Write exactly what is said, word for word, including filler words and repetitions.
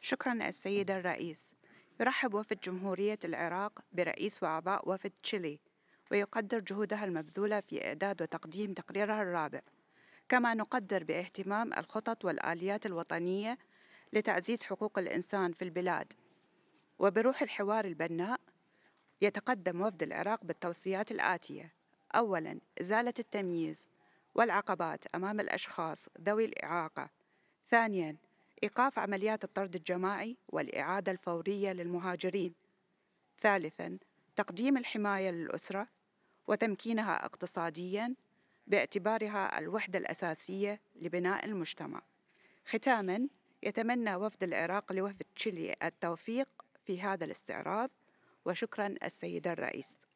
شكرا السيد الرئيس. يرحب وفد جمهورية العراق برئيس وأعضاء وفد تشيلي، ويقدر جهودها المبذولة في إعداد وتقديم تقريرها الرابع. كما نقدر باهتمام الخطط والآليات الوطنية لتعزيز حقوق الإنسان في البلاد. وبروح الحوار البناء يتقدم وفد العراق بالتوصيات الآتية: أولاً، إزالة التمييز والعقبات أمام الأشخاص ذوي الإعاقة. ثانياً، إيقاف عمليات الطرد الجماعي والإعادة الفورية للمهاجرين. ثالثاً، تقديم الحماية للأسرة وتمكينها اقتصادياً باعتبارها الوحدة الأساسية لبناء المجتمع. ختاماً، يتمنى وفد العراق لوفد تشيلي التوفيق في هذا الاستعراض. وشكراً السيد الرئيس.